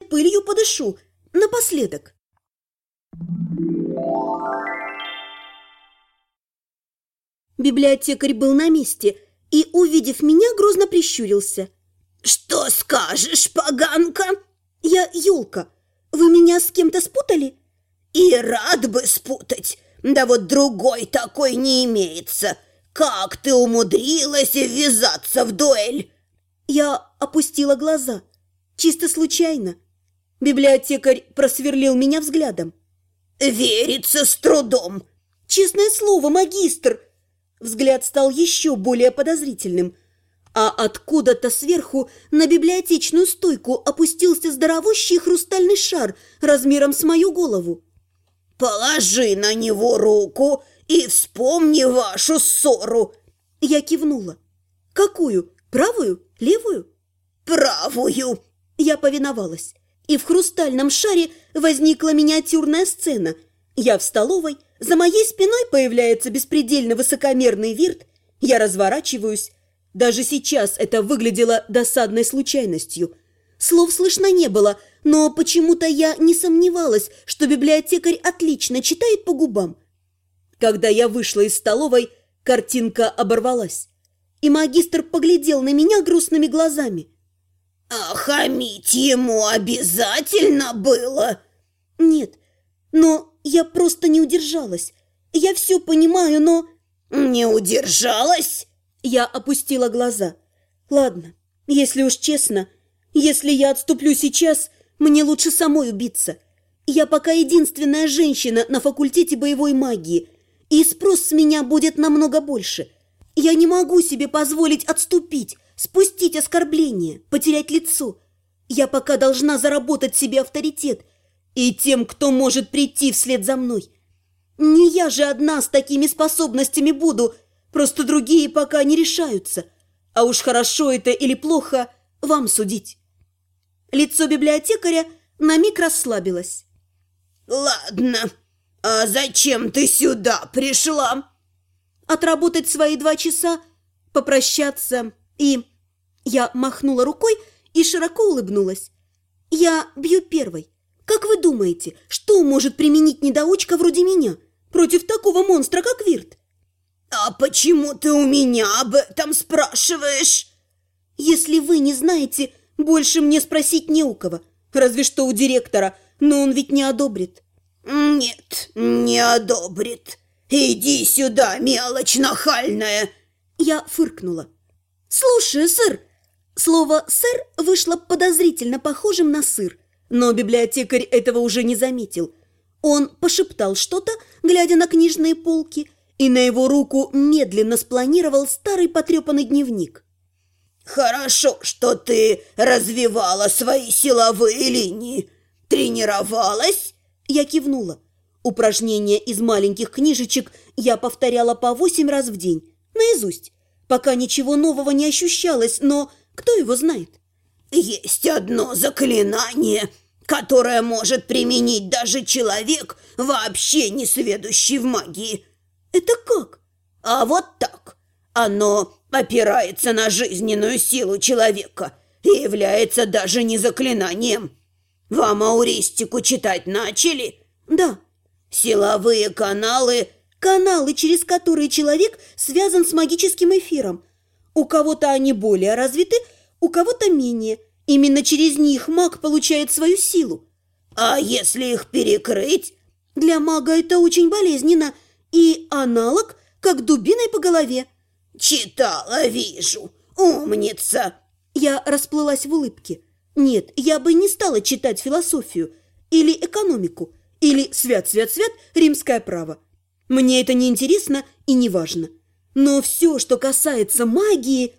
пылью подышу. Напоследок. Библиотекарь был на месте и, увидев меня, грозно прищурился. «Что скажешь, поганка?» «Я Ёлка. Вы меня с кем-то спутали?» «И рад бы спутать, да вот другой такой не имеется. Как ты умудрилась ввязаться в дуэль?» Я опустила глаза. Чисто случайно. Библиотекарь просверлил меня взглядом. «Верится с трудом». «Честное слово, магистр!» Взгляд стал еще более подозрительным. А откуда-то сверху на библиотечную стойку опустился здоровущий хрустальный шар размером с мою голову. «Положи на него руку и вспомни вашу ссору». Я кивнула. «Какую? Правую? Левую?» «Правую». Я повиновалась. И в хрустальном шаре возникла миниатюрная сцена. Я в столовой, за моей спиной появляется беспредельно высокомерный Вирт. Я разворачиваюсь. Даже сейчас это выглядело досадной случайностью. Слов слышно не было, но почему-то я не сомневалась, что библиотекарь отлично читает по губам. Когда я вышла из столовой, картинка оборвалась. И магистр поглядел на меня грустными глазами. «А хамить ему обязательно было?» «Нет, но я просто не удержалась. Я все понимаю, но...» «Не удержалась?» Я опустила глаза. «Ладно, если уж честно, если я отступлю сейчас, мне лучше самой убиться. Я пока единственная женщина на факультете боевой магии, и спрос с меня будет намного больше. Я не могу себе позволить отступить, спустить оскорбление, потерять лицо. Я пока должна заработать себе авторитет и тем, кто может прийти вслед за мной. Не я же одна с такими способностями буду, просто другие пока не решаются. А уж хорошо это или плохо, вам судить». Лицо библиотекаря на миг расслабилось. «Ладно, а зачем ты сюда пришла?» Отработать свои 2 часа, попрощаться и... Я махнула рукой и широко улыбнулась. «Я бью первой. Как вы думаете, что может применить недоучка вроде меня против такого монстра, как Вирт?» «А почему ты у меня об этом спрашиваешь?» «Если вы не знаете, больше мне спросить не у кого. Разве что у директора, но он ведь не одобрит». «Нет, не одобрит. Иди сюда, мелочь нахальная!» Я фыркнула. «Слушаю, сэр». Слово «сэр» вышло подозрительно похожим на сыр, но библиотекарь этого уже не заметил. Он пошептал что-то, глядя на книжные полки, и на его руку медленно спланировал старый потрепанный дневник. «Хорошо, что ты развивала свои силовые линии. Тренировалась?» Я кивнула. Упражнения из маленьких книжечек я повторяла по 8 раз в день, наизусть, пока ничего нового не ощущалось, но кто его знает? «Есть одно заклинание, которое может применить даже человек, вообще не сведущий в магии». «Это как?» «А вот так. Оно опирается на жизненную силу человека и является даже не заклинанием. Вам ауристику читать начали?» «Да». «Силовые каналы...» «Каналы, через которые человек связан с магическим эфиром. У кого-то они более развиты, у кого-то менее. Именно через них маг получает свою силу». «А если их перекрыть?» «Для мага это очень болезненно. И аналог, как дубиной по голове». «Читала, вижу. Умница!» Я расплылась в улыбке. Нет, я бы не стала читать философию или экономику, или свят-свят-свят римское право. Мне это не интересно и не важно. Но все, что касается магии...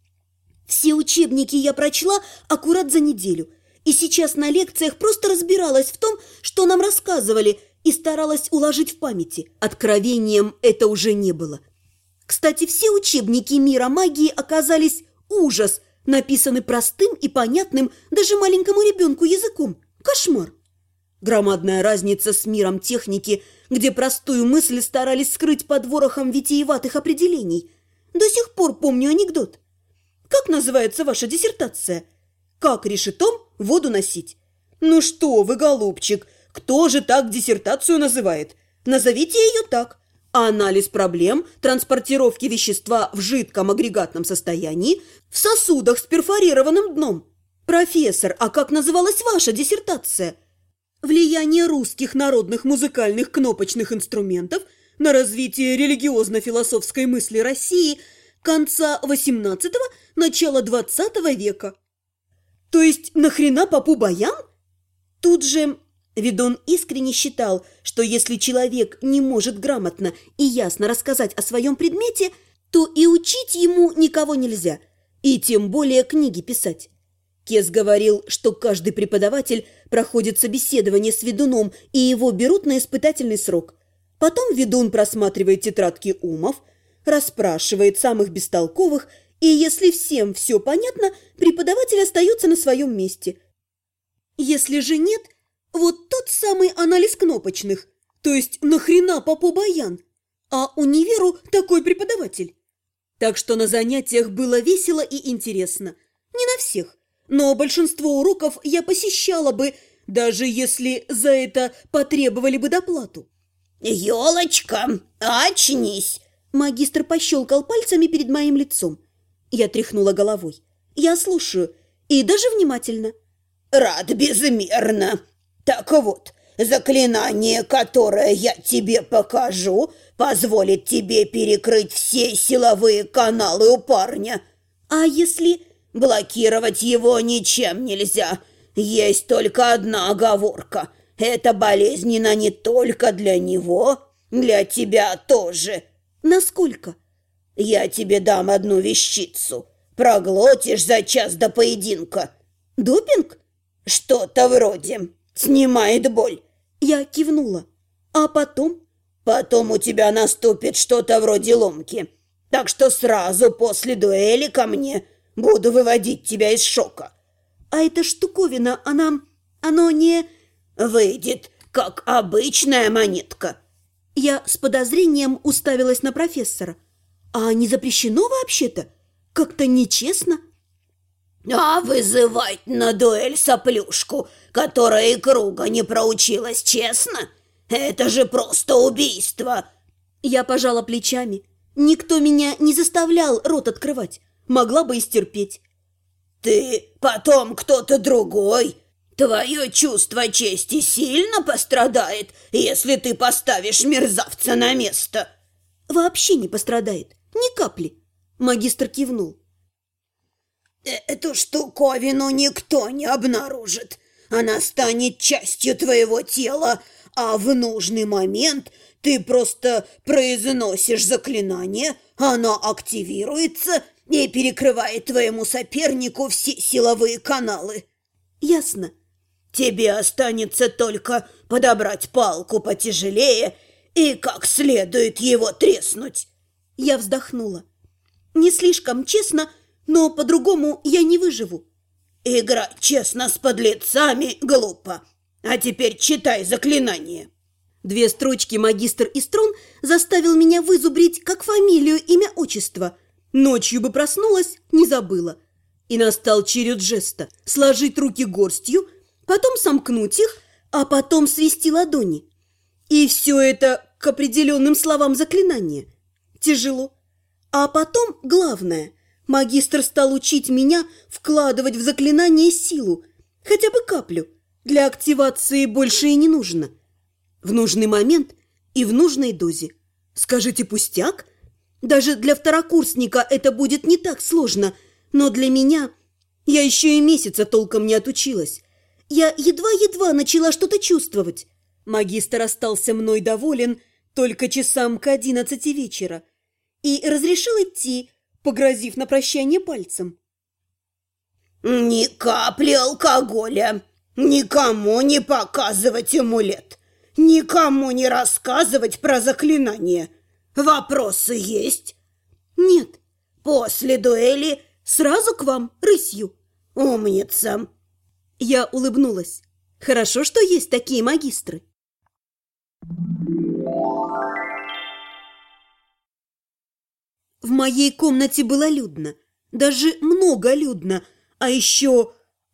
Все учебники я прочла аккурат за неделю. И сейчас на лекциях просто разбиралась в том, что нам рассказывали, и старалась уложить в памяти. Откровением это уже не было. Кстати, все учебники мира магии оказались ужас, написаны простым и понятным даже маленькому ребенку языком. Кошмар. Громадная разница с миром техники, где простую мысль старались скрыть под ворохом витиеватых определений. До сих пор помню анекдот. Как называется ваша диссертация? Как решетом воду носить? Ну что вы, голубчик, кто же так диссертацию называет? Назовите ее так. Анализ проблем транспортировки вещества в жидком агрегатном состоянии в сосудах с перфорированным дном. Профессор, а как называлась ваша диссертация? Влияние русских народных музыкальных кнопочных инструментов на развитие религиозно-философской мысли России конца XVIII – начала XX века. То есть нахрена попу баян? Тут же Ведун искренне считал, что если человек не может грамотно и ясно рассказать о своем предмете, то и учить ему никого нельзя, и тем более книги писать. Кес говорил, что каждый преподаватель проходит собеседование с ведуном, и его берут на испытательный срок. Потом ведун просматривает тетрадки умов, расспрашивает самых бестолковых, и если всем все понятно, преподаватель остается на своем месте. Если же нет, вот тот самый анализ кнопочных, то есть нахрена попу баян, а универу такой преподаватель. Так что на занятиях было весело и интересно. Не на всех, но большинство уроков я посещала бы, даже если за это потребовали бы доплату. «Елочка, очнись!» Магистр пощелкал пальцами перед моим лицом. Я тряхнула головой. Я слушаю, и даже внимательно. «Рад безмерно. Так вот, заклинание, которое я тебе покажу, позволит тебе перекрыть все силовые каналы у парня. А если...» «Блокировать его ничем нельзя. Есть только одна оговорка. Это болезненно не только для него, для тебя тоже». «Насколько?» «Я тебе дам одну вещицу. Проглотишь за час до поединка». «Допинг?» «Что-то вроде. Снимает боль». Я кивнула. «А потом?» «Потом у тебя наступит что-то вроде ломки. Так что сразу после дуэли ко мне буду выводить тебя из шока». «А эта штуковина, оно не...» «Выйдет, как обычная монетка». Я с подозрением уставилась на профессора. «А не запрещено вообще-то? Как-то нечестно». «А вызывать на дуэль соплюшку, которая и круга не проучилась, честно? Это же просто убийство!» Я пожала плечами. Никто меня не заставлял рот открывать. Могла бы и стерпеть. «Ты потом кто-то другой. Твое чувство чести сильно пострадает, если ты поставишь мерзавца на место». «Вообще не пострадает. Ни капли». Магистр кивнул. «Эту штуковину никто не обнаружит. Она станет частью твоего тела, а в нужный момент ты просто произносишь заклинание, оно активируется и перекрывает твоему сопернику все силовые каналы». «Ясно». «Тебе останется только подобрать палку потяжелее и как следует его треснуть». Я вздохнула. «Не слишком честно, но по-другому я не выживу». «Играть честно с подлецами глупо. А теперь читай заклинание». 2 строчки магистр Истрон заставил меня вызубрить как фамилию, имя, отчество. Ночью бы проснулась, не забыла. И настал черед жеста. Сложить руки горстью, потом сомкнуть их, а потом свести ладони. И все это к определенным словам заклинания. Тяжело. А потом главное. Магистр стал учить меня вкладывать в заклинание силу, хотя бы каплю. Для активации больше и не нужно. В нужный момент и в нужной дозе. Скажите, пустяк? Даже для второкурсника это будет не так сложно, но для меня... Я еще и месяца толком не отучилась. Я едва-едва начала что-то чувствовать. Магистр остался мной доволен только часам к 11 вечера и разрешил идти, погрозив на прощание пальцем. «Ни капли алкоголя, никому не показывать амулет, никому не рассказывать про заклинание. Вопросы есть?» «Нет». «После дуэли сразу к вам, рысью». «Умница». Я улыбнулась. Хорошо, что есть такие магистры. В моей комнате было людно, даже много людно, а еще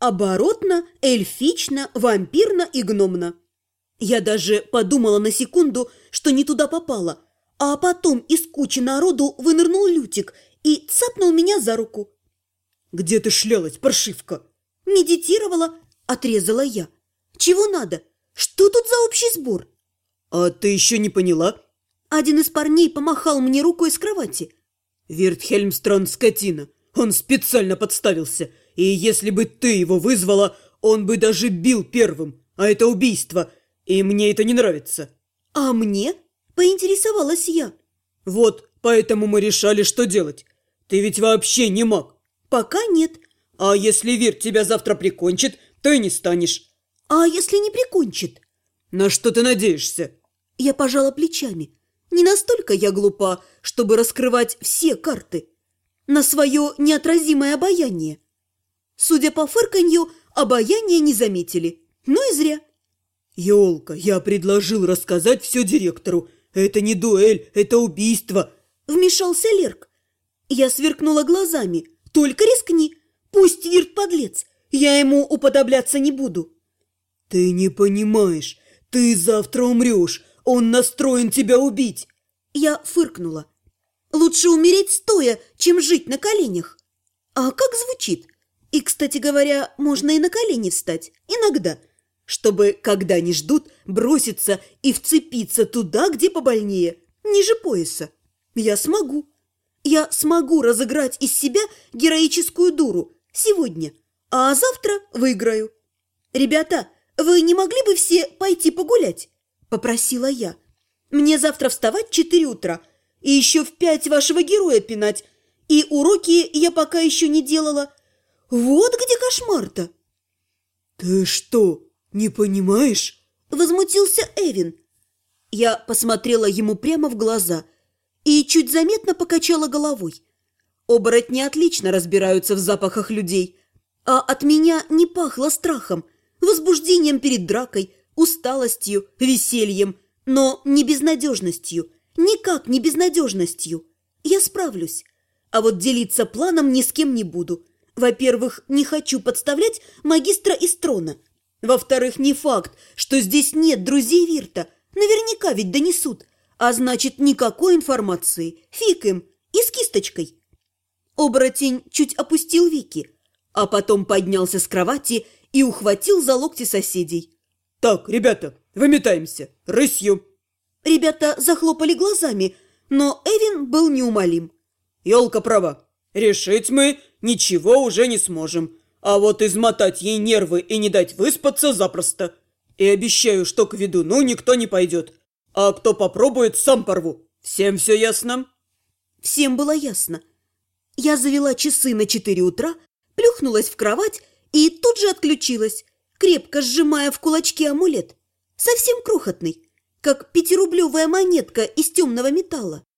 оборотно, эльфично, вампирно и гномно. Я даже подумала на секунду, что не туда попала, а потом из кучи народу вынырнул Лютик и цапнул меня за руку. «Где ты шлялась, паршивка?» «Медитировала», – отрезала я. «Чего надо? Что тут за общий сбор?» «А ты еще не поняла?» Один из парней помахал мне рукой с кровати. «Виртхельмстрон скотина. Он специально подставился. И если бы ты его вызвала, он бы даже бил первым. А это убийство. И мне это не нравится». «А мне?» – поинтересовалась я. «Вот, поэтому мы решали, что делать. Ты ведь вообще не маг». «Пока нет». «А если Вирт тебя завтра прикончит, то и не станешь». «А если не прикончит?» «На что ты надеешься?» Я пожала плечами. Не настолько я глупа, чтобы раскрывать все карты. На свое неотразимое обаяние. Судя по фырканью, обаяние не заметили. Ну и зря. «Ёлка, я предложил рассказать все директору. Это не дуэль, это убийство». Вмешался Лерк. Я сверкнула глазами. Только рискни. Пусть Вирт подлец. Я ему уподобляться не буду. «Ты не понимаешь. Ты завтра умрешь. Он настроен тебя убить!» Я фыркнула. Лучше умереть стоя, чем жить на коленях. А как звучит? И, кстати говоря, можно и на колени встать. Иногда. Чтобы, когда не ждут, броситься и вцепиться туда, где побольнее. Ниже пояса. Я смогу. Я смогу разыграть из себя героическую дуру сегодня. А завтра выиграю. Ребята, вы не могли бы все пойти погулять? Попросила я. Мне завтра вставать в 4 утра и еще в 5 вашего героя пинать. И уроки я пока еще не делала. Вот где кошмар-то. «Ты что, не понимаешь?» Возмутился Эвин. Я посмотрела ему прямо в глаза и чуть заметно покачала головой. Оборотни отлично разбираются в запахах людей, а от меня не пахло страхом, возбуждением перед дракой, усталостью, весельем, но не безнадежностью, никак не безнадежностью. Я справлюсь, а вот делиться планом ни с кем не буду. Во-первых, не хочу подставлять магистра из трона. Во-вторых, не факт, что здесь нет друзей Вирта. Наверняка ведь донесут. А значит, никакой информации. Фиг им. И с кисточкой. Оборотень чуть опустил веки, а потом поднялся с кровати и ухватил за локти соседей. «Так, ребята, выметаемся. Рысью!» Ребята захлопали глазами, но Эвин был неумолим. «Ёлка права. Решить мы ничего уже не сможем. А вот измотать ей нервы и не дать выспаться запросто. И обещаю, что к ведуну никто не пойдет. А кто попробует, сам порву. Всем все ясно?» Всем было ясно. Я завела часы на 4 утра, плюхнулась в кровать и тут же отключилась, крепко сжимая в кулачке амулет. Совсем крохотный, как 5-рублевая монетка из темного металла.